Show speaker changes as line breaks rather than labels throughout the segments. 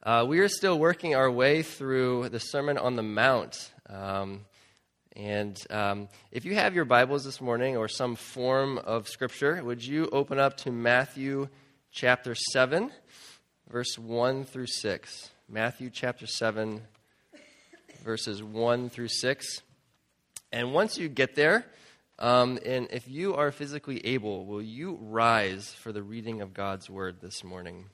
We are still working our way through the Sermon on the Mount. If you have your Bibles this morning or some form of Scripture, would you open up to Matthew chapter 7, verse 1 through 6. Matthew chapter 7, verses 1 through 6. And once you get there, and if you are physically able, will you rise for the reading of God's Word this morning?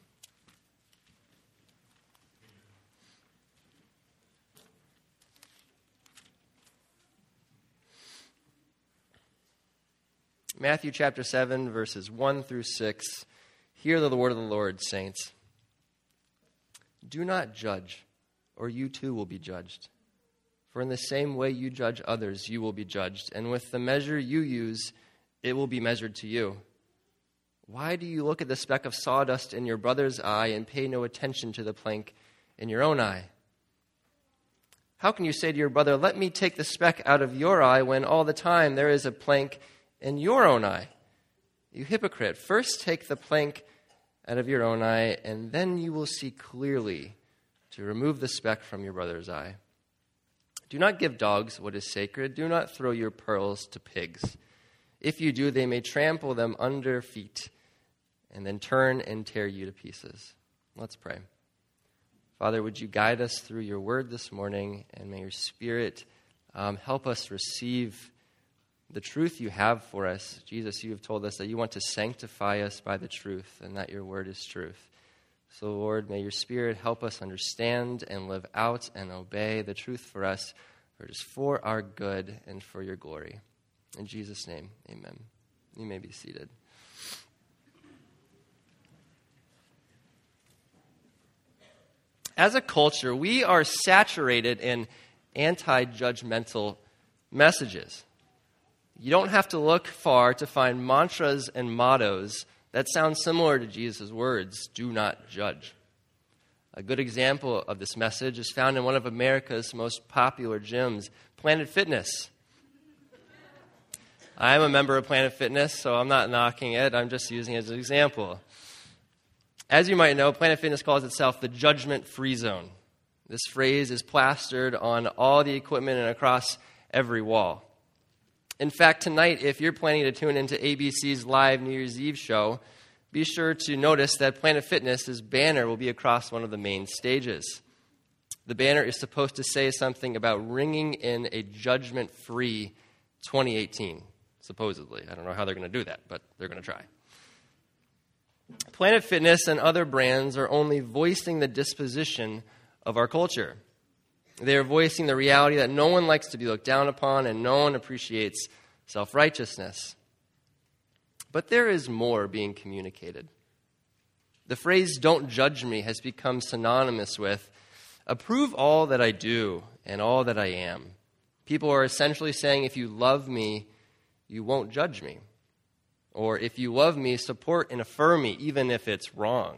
Matthew chapter 7, verses 1 through 6. Hear the word of the Lord, saints. Do not judge, or you too will be judged. For in the same way you judge others, you will be judged. And with the measure you use, it will be measured to you. Why do you look at the speck of sawdust in your brother's eye and pay no attention to the plank in your own eye? How can you say to your brother, let me take the speck out of your eye, when all the time there is a plank in your own eye? You hypocrite, first take the plank out of your own eye, and then you will see clearly to remove the speck from your brother's eye. Do not give dogs what is sacred. Do not throw your pearls to pigs. If you do, they may trample them under feet and then turn and tear you to pieces. Let's pray. Father, would you guide us through your word this morning, and may your Spirit help us receive the truth you have for us. Jesus, you have told us that you want to sanctify us by the truth, and that your word is truth. So, Lord, may your Spirit help us understand and live out and obey the truth for us, for it is for our good and for your glory. In Jesus' name, amen. You may be seated. As a culture, we are saturated in anti-judgmental messages. You don't have to look far to find mantras and mottos that sound similar to Jesus' words, do not judge. A good example of this message is found in one of America's most popular gyms, Planet Fitness. I am a member of Planet Fitness, so I'm not knocking it. I'm just using it as an example. As you might know, Planet Fitness calls itself the judgment-free zone. This phrase is plastered on all the equipment and across every wall. In fact, tonight, if you're planning to tune into ABC's live New Year's Eve show, be sure to notice that Planet Fitness's banner will be across one of the main stages. The banner is supposed to say something about ringing in a judgment-free 2018, supposedly. I don't know how they're going to do that, but they're going to try. Planet Fitness and other brands are only voicing the disposition of our culture. They are voicing the reality that no one likes to be looked down upon and no one appreciates self-righteousness. But there is more being communicated. The phrase, don't judge me, has become synonymous with, approve all that I do and all that I am. People are essentially saying, if you love me, you won't judge me. Or if you love me, support and affirm me, even if it's wrong.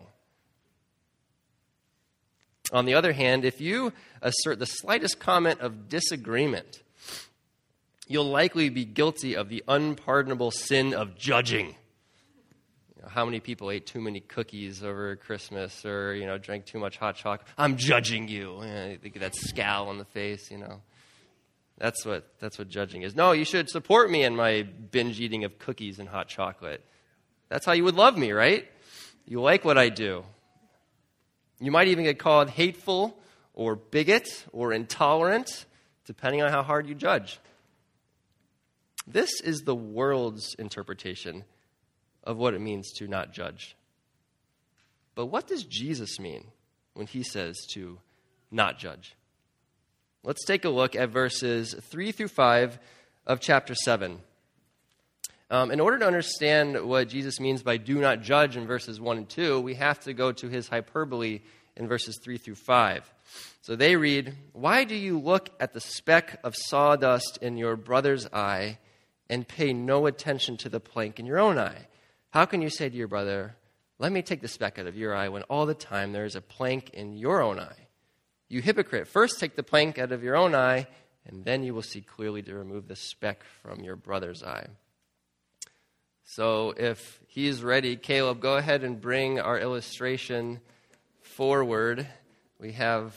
On the other hand, if you assert the slightest comment of disagreement, you'll likely be guilty of the unpardonable sin of judging. You know, how many people ate too many cookies over Christmas, or drank too much hot chocolate? I'm judging you. You think of that scowl on the face. That's what judging is. No, you should support me in my binge eating of cookies and hot chocolate. That's how you would love me, right? You like what I do. You might even get called hateful or bigot or intolerant, depending on how hard you judge. This is the world's interpretation of what it means to not judge. But what does Jesus mean when he says to not judge? Let's take a look at verses 3 through 5 of chapter 7. In order to understand what Jesus means by do not judge in verses 1 and 2, we have to go to his hyperbole in verses 3 through 5. So they read, why do you look at the speck of sawdust in your brother's eye and pay no attention to the plank in your own eye? How can you say to your brother, let me take the speck out of your eye, when all the time there is a plank in your own eye? You hypocrite, first take the plank out of your own eye, and then you will see clearly to remove the speck from your brother's eye. So if he's ready, Caleb, go ahead and bring our illustration forward. we have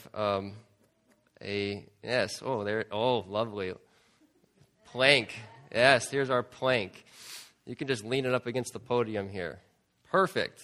lovely. Plank. Yes, here's our plank. You can just lean it up against the podium here. Perfect.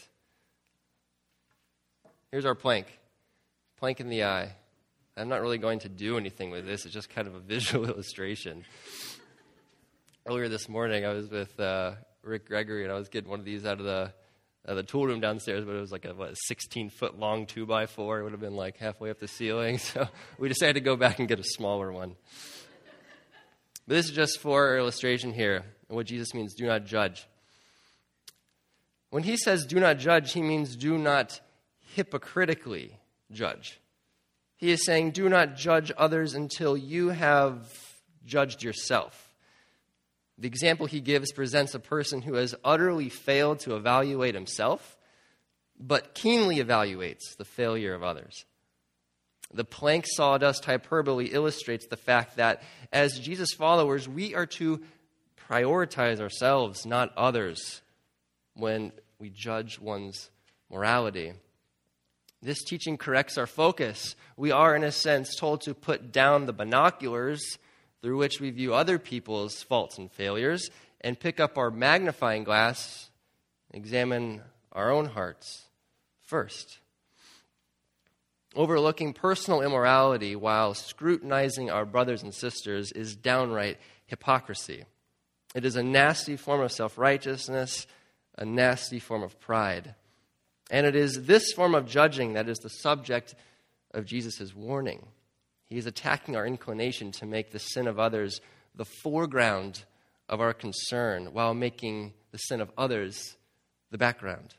Here's our plank. Plank in the eye. I'm not really going to do anything with this. It's just kind of a visual illustration. Earlier this morning, I was with Rick Gregory, and I was getting one of these out of the tool room downstairs, but it was like a 16-foot long 2x4. It would have been like halfway up the ceiling. So we decided to go back and get a smaller one. But this is just for illustration here, and what Jesus means, do not judge. When he says do not judge, he means do not hypocritically judge. He is saying do not judge others until you have judged yourself. The example he gives presents a person who has utterly failed to evaluate himself, but keenly evaluates the failure of others. The plank sawdust hyperbole illustrates the fact that as Jesus followers, we are to prioritize ourselves, not others, when we judge one's morality. This teaching corrects our focus. We are, in a sense, told to put down the binoculars through which we view other people's faults and failures and pick up our magnifying glass and examine our own hearts first. Overlooking personal immorality while scrutinizing our brothers and sisters is downright hypocrisy. It is a nasty form of self-righteousness, a nasty form of pride. And it is this form of judging that is the subject of Jesus' warning. He is attacking our inclination to make the sin of others the foreground of our concern while making the sin of others the background.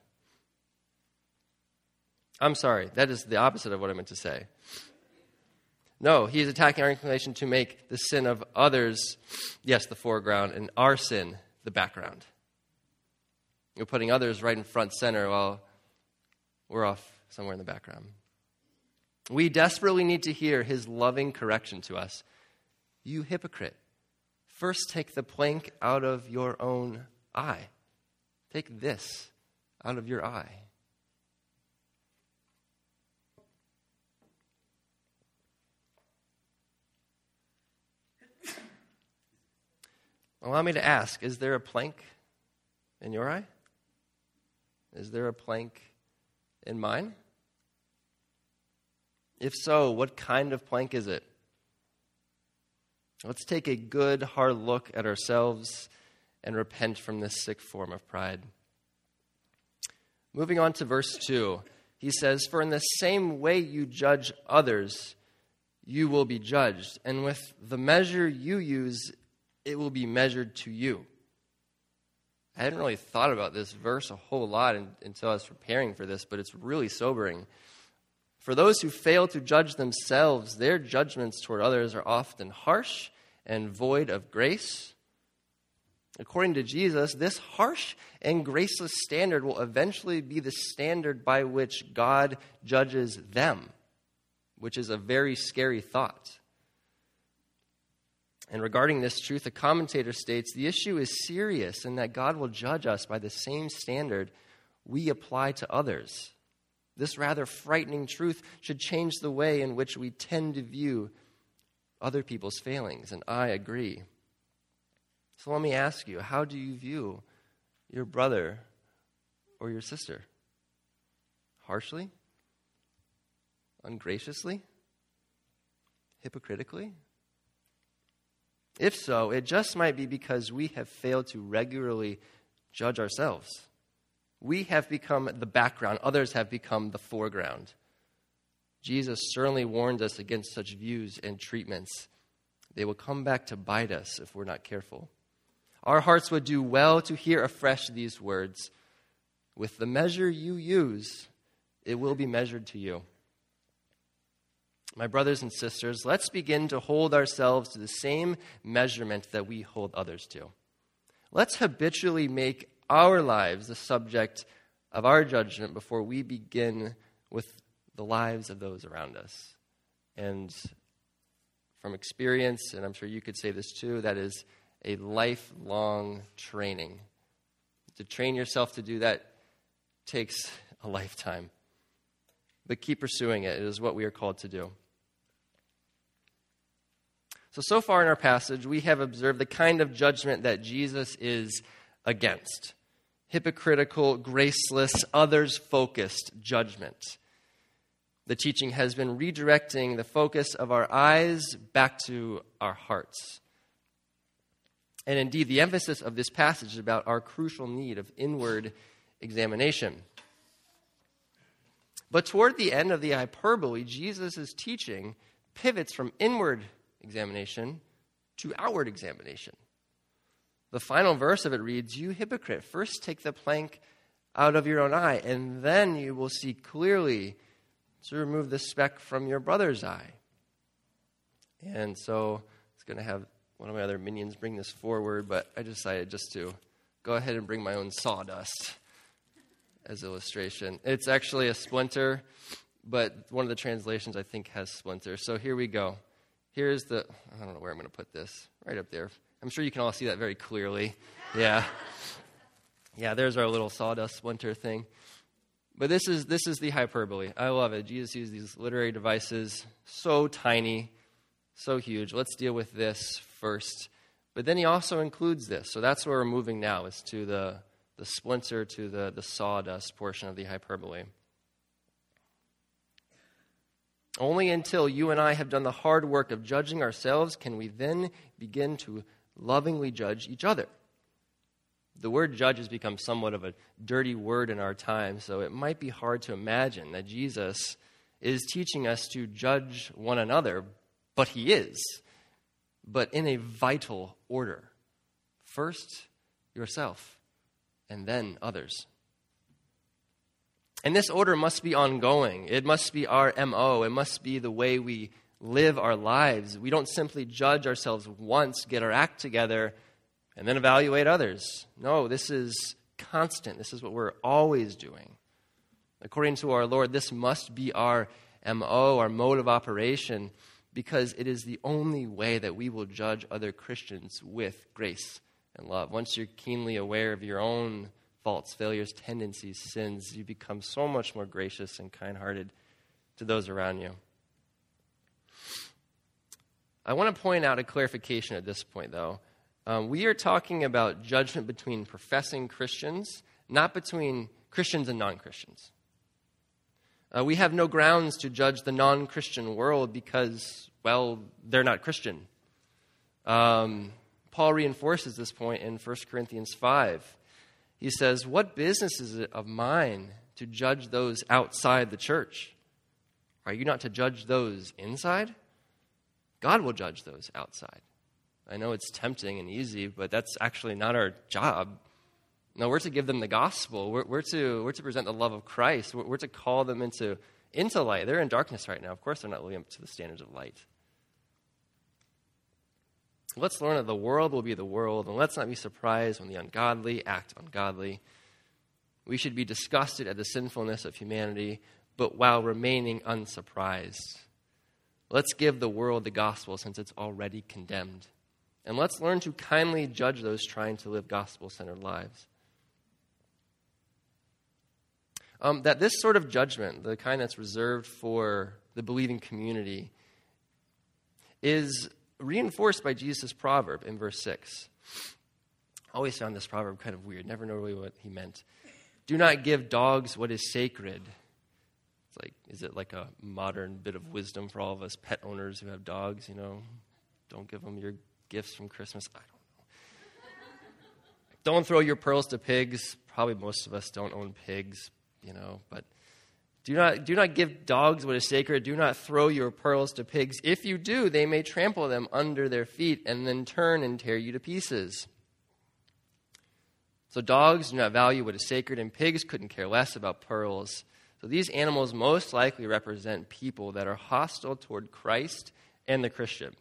I'm sorry, that is the opposite of what I meant to say. No, he is attacking our inclination to make the sin of others, yes, the foreground, and our sin the background. You're putting others right in front center while we're off somewhere in the background. We desperately need to hear his loving correction to us. You hypocrite, first take the plank out of your own eye. Take this out of your eye. Allow me to ask, is there a plank in your eye? Is there a plank in mine? If so, what kind of plank is it? Let's take a good, hard look at ourselves and repent from this sick form of pride. Moving on to verse 2, he says, "For in the same way you judge others, you will be judged, and with the measure you use, it will be measured to you." I hadn't really thought about this verse a whole lot until I was preparing for this, but it's really sobering. For those who fail to judge themselves, their judgments toward others are often harsh and void of grace. According to Jesus, this harsh and graceless standard will eventually be the standard by which God judges them, which is a very scary thought. And regarding this truth, a commentator states, the issue is serious in that God will judge us by the same standard we apply to others. This rather frightening truth should change the way in which we tend to view other people's failings, and I agree. So let me ask you, how do you view your brother or your sister? Harshly? Ungraciously? Hypocritically? If so, it just might be because we have failed to regularly judge ourselves. We have become the background. Others have become the foreground. Jesus certainly warned us against such views and treatments. They will come back to bite us if we're not careful. Our hearts would do well to hear afresh these words. With the measure you use, it will be measured to you. My brothers and sisters, let's begin to hold ourselves to the same measurement that we hold others to. Let's habitually make our lives the subject of our judgment before we begin with the lives of those around us. And from experience, and I'm sure you could say this too, that is a lifelong training. To train yourself to do that takes a lifetime. but keep pursuing it. It is what we are called to do. So far in our passage, we have observed the kind of judgment that Jesus is against. Hypocritical, graceless, others-focused judgment. The teaching has been redirecting the focus of our eyes back to our hearts. And indeed, the emphasis of this passage is about our crucial need of inward examination. But toward the end of the hyperbole, Jesus' teaching pivots from inward examination to outward examination. The final verse of it reads, "You hypocrite, first take the plank out of your own eye, and then you will see clearly to remove the speck from your brother's eye." And so it's going to have one of my other minions bring this forward, but I decided just to go ahead and bring my own sawdust as illustration. It's actually a splinter, but one of the translations I think has splinter. So here we go. Here's I don't know where I'm going to put this, right up there. I'm sure you can all see that very clearly. Yeah. Yeah, there's our little sawdust splinter thing. But this is the hyperbole. I love it. Jesus used these literary devices, so tiny, so huge. Let's deal with this first. But then he also includes this. So that's where we're moving now, is to the splinter, to the sawdust portion of the hyperbole. Only until you and I have done the hard work of judging ourselves can we then begin to lovingly judge each other. The word judge has become somewhat of a dirty word in our time, so it might be hard to imagine that Jesus is teaching us to judge one another, but he is, but in a vital order. First, yourself, and then others. And this order must be ongoing. It must be our MO. It must be the way we live our lives. We don't simply judge ourselves once, get our act together, and then evaluate others. No, this is constant. This is what we're always doing. According to our Lord, this must be our MO, our mode of operation, because it is the only way that we will judge other Christians with grace and love. Once you're keenly aware of your own faults, failures, tendencies, sins, you become so much more gracious and kind-hearted to those around you. I want to point out a clarification at this point, though. We are talking about judgment between professing Christians, not between Christians and non-Christians. We have no grounds to judge the non-Christian world because, well, they're not Christian. Paul reinforces this point in 1 Corinthians 5. He says, "What business is it of mine to judge those outside the church? Are you not to judge those inside? God will judge those outside." I know it's tempting and easy, but that's actually not our job. No, we're to give them the gospel. We're to present the love of Christ. We're to call them into light. They're in darkness right now. Of course, they're not living up to the standards of light. Let's learn that the world will be the world, and let's not be surprised when the ungodly act ungodly. We should be disgusted at the sinfulness of humanity, but while remaining unsurprised. Let's give the world the gospel since it's already condemned. And let's learn to kindly judge those trying to live gospel-centered lives. That this sort of judgment, the kind that's reserved for the believing community, is reinforced by Jesus' proverb in verse 6. I always found this proverb kind of weird. Never know really what he meant. Do not give dogs what is sacred. It's like, is it like a modern bit of wisdom for all of us pet owners who have dogs, Don't give them your gifts from Christmas. I don't know. Don't throw your pearls to pigs. Probably most of us don't own pigs, but do not give dogs what is sacred. Do not throw your pearls to pigs. If you do, they may trample them under their feet and then turn and tear you to pieces. So dogs do not value what is sacred, and pigs couldn't care less about pearls. So these animals most likely represent people that are hostile toward Christ and the Christian.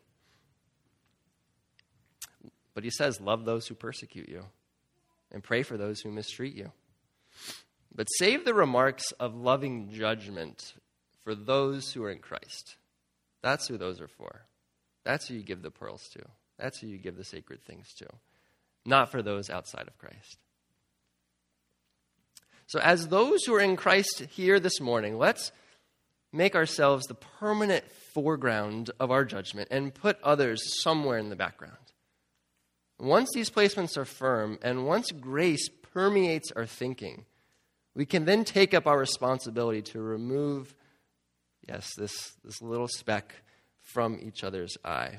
But he says, love those who persecute you and pray for those who mistreat you. But save the remarks of loving judgment for those who are in Christ. That's who those are for. That's who you give the pearls to. That's who you give the sacred things to. Not for those outside of Christ. So as those who are in Christ here this morning, let's make ourselves the permanent foreground of our judgment and put others somewhere in the background. Once these placements are firm, and once grace permeates our thinking, we can then take up our responsibility to remove, this little speck from each other's eye.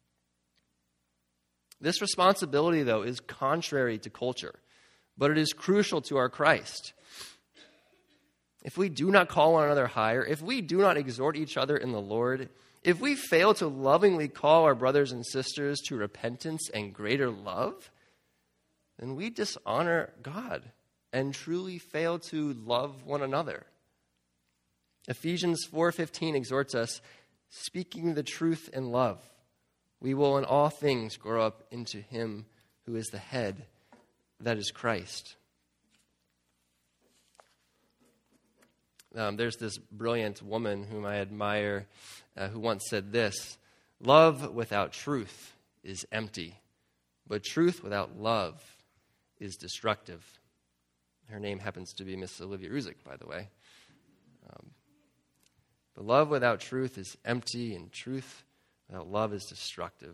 This responsibility, though, is contrary to culture, but it is crucial to our Christ. If we do not call one another higher, if we do not exhort each other in the Lord, if we fail to lovingly call our brothers and sisters to repentance and greater love, then we dishonor God and truly fail to love one another. Ephesians 4:15 exhorts us, speaking the truth in love, we will in all things grow up into him who is the head, that is Christ. There's this brilliant woman whom I admire who once said this: love without truth is empty, but truth without love is destructive. Her name happens to be Miss Olivia Ruzick, by the way. But love without truth is empty, and truth without love is destructive.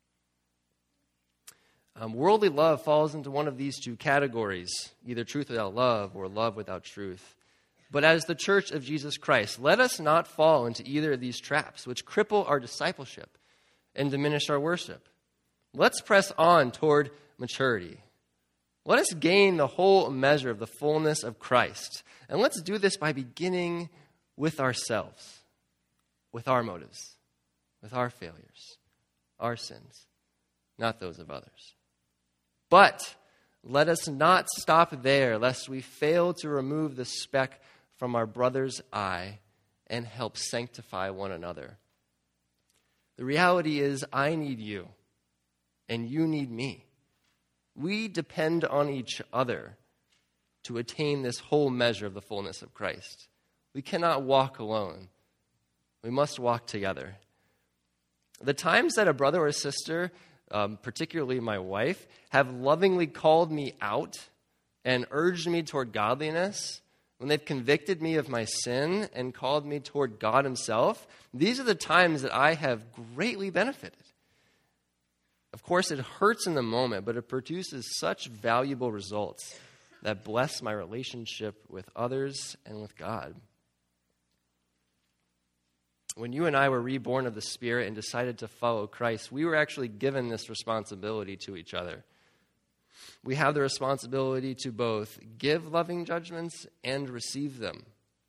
Worldly love falls into one of these two categories, either truth without love or love without truth. But as the Church of Jesus Christ, let us not fall into either of these traps, which cripple our discipleship and diminish our worship. Let's press on toward maturity. Let us gain the whole measure of the fullness of Christ. And let's do this by beginning with ourselves, with our motives, with our failures, our sins, not those of others. But let us not stop there, lest we fail to remove the speck from our brother's eye and help sanctify one another. The reality is, I need you, and you need me. We depend on each other to attain this whole measure of the fullness of Christ. We cannot walk alone. We must walk together. The times that a brother or sister, particularly my wife, have lovingly called me out and urged me toward godliness, when they've convicted me of my sin and called me toward God himself, these are the times that I have greatly benefited. Of course, it hurts in the moment, but it produces such valuable results that bless my relationship with others and with God. When you and I were reborn of the Spirit and decided to follow Christ, we were actually given this responsibility to each other. We have the responsibility to both give loving judgments and receive them.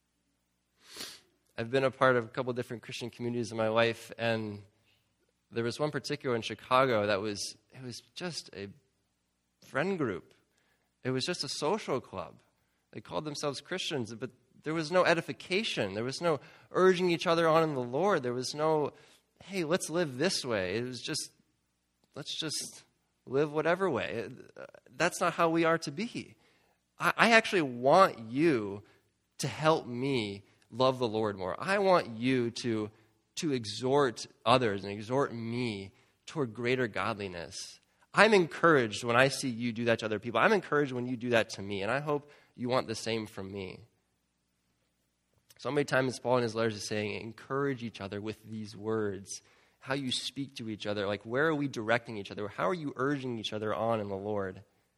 I've been a part of a couple different Christian communities in my life, and there was one particular in Chicago that was just a friend group. It was just a social club. They called themselves Christians, but there was no edification. There was no urging each other on in the Lord. There was no, hey, let's live this way. It was just, let's just live whatever way. That's not how we are to be. I actually want you to help me love the Lord more. I want you to exhort others and exhort me toward greater godliness. I'm encouraged when I see you do that to other people. I'm encouraged when you do that to me, and I hope you want the same from me. So many times Paul in his letters is saying, encourage each other with these words. How you speak to each other, like where are we directing each other? How are you urging each other on in the Lord?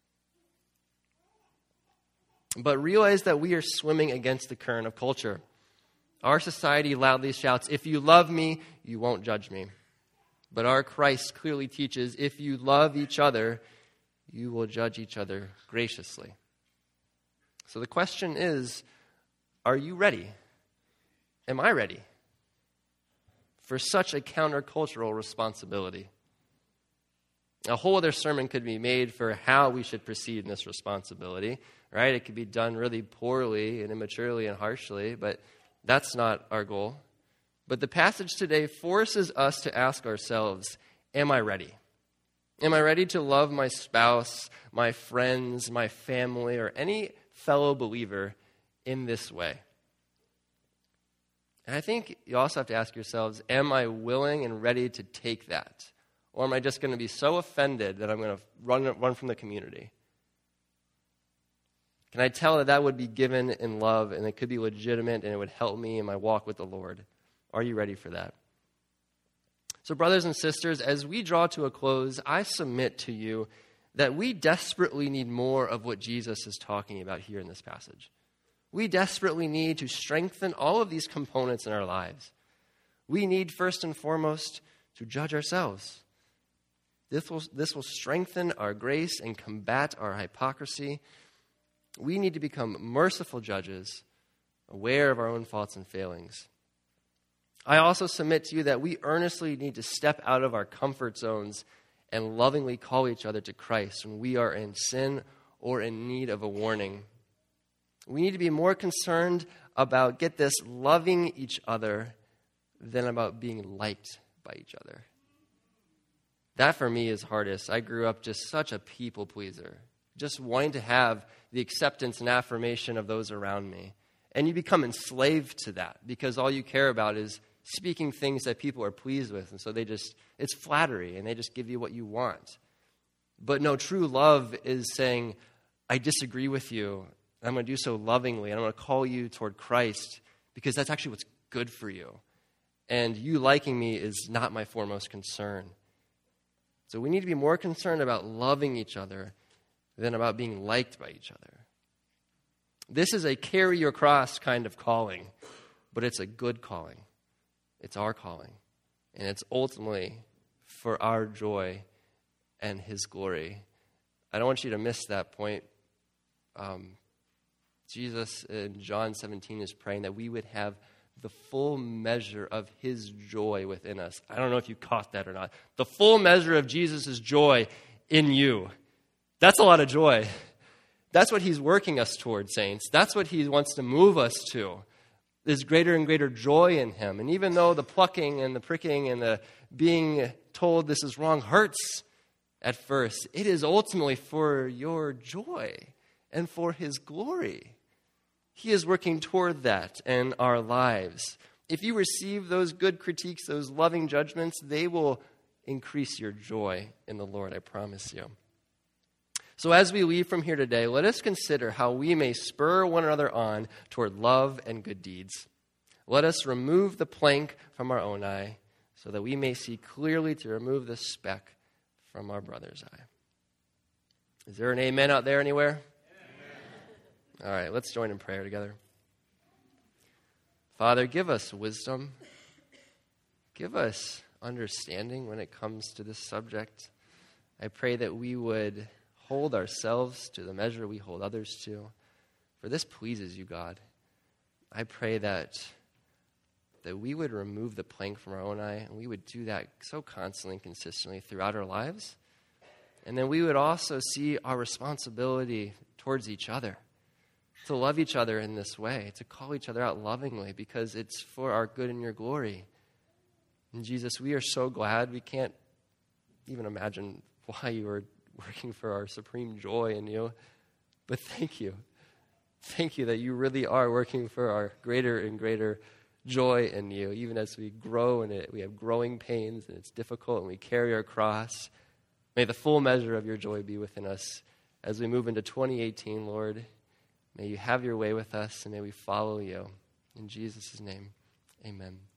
But realize that we are swimming against the current of culture. Our society loudly shouts, if you love me, you won't judge me. But our Christ clearly teaches, if you love each other, you will judge each other graciously. So the question is, are you ready? Am I ready for such a countercultural responsibility? A whole other sermon could be made for how we should proceed in this responsibility, right? It could be done really poorly and immaturely and harshly, but that's not our goal. But the passage today forces us to ask ourselves, am I ready? Am I ready to love my spouse, my friends, my family, or any fellow believer in this way? And I think you also have to ask yourselves, am I willing and ready to take that? Or am I just going to be so offended that I'm going to run from the community? Can I tell that that would be given in love and it could be legitimate and it would help me in my walk with the Lord? Are you ready for that? So brothers and sisters, as we draw to a close, I submit to you that we desperately need more of what Jesus is talking about here in this passage. We desperately need to strengthen all of these components in our lives. We need, first and foremost, to judge ourselves. This will strengthen our grace and combat our hypocrisy. We need to become merciful judges, aware of our own faults and failings. I also submit to you that we earnestly need to step out of our comfort zones and lovingly call each other to Christ when we are in sin or in need of a warning. We need to be more concerned about, get this, loving each other than about being liked by each other. That for me is hardest. I grew up just such a people pleaser, just wanting to have the acceptance and affirmation of those around me. And you become enslaved to that because all you care about is speaking things that people are pleased with. And so it's flattery and they just give you what you want. But no, true love is saying, I disagree with you. And I'm going to do so lovingly. And I'm going to call you toward Christ because that's actually what's good for you. And you liking me is not my foremost concern. So we need to be more concerned about loving each other than about being liked by each other. This is a carry your cross kind of calling, but it's a good calling. It's our calling. And it's ultimately for our joy and his glory. I don't want you to miss that point. Jesus in John 17 is praying that we would have the full measure of his joy within us. I don't know if you caught that or not. The full measure of Jesus' joy in you. That's a lot of joy. That's what he's working us towards, saints. That's what he wants to move us to. There's greater and greater joy in him. And even though the plucking and the pricking and the being told this is wrong hurts at first, it is ultimately for your joy and for his glory. He is working toward that in our lives. If you receive those good critiques, those loving judgments, they will increase your joy in the Lord, I promise you. So as we leave from here today, let us consider how we may spur one another on toward love and good deeds. Let us remove the plank from our own eye so that we may see clearly to remove the speck from our brother's eye. Is there an amen out there anywhere? All right, let's join in prayer together. Father, give us wisdom. Give us understanding when it comes to this subject. I pray that we would hold ourselves to the measure we hold others to. For this pleases you, God. I pray that we would remove the plank from our own eye, and we would do that so constantly and consistently throughout our lives. And then we would also see our responsibility towards each other, to love each other in this way, to call each other out lovingly, because it's for our good and your glory. And Jesus, we are so glad. We can't even imagine why you are working for our supreme joy in you. But thank you. Thank you that you really are working for our greater and greater joy in you, even as we grow in it. We have growing pains, and it's difficult, and we carry our cross. May the full measure of your joy be within us as we move into 2018, Lord. May you have your way with us, and may we follow you. In Jesus' name, amen.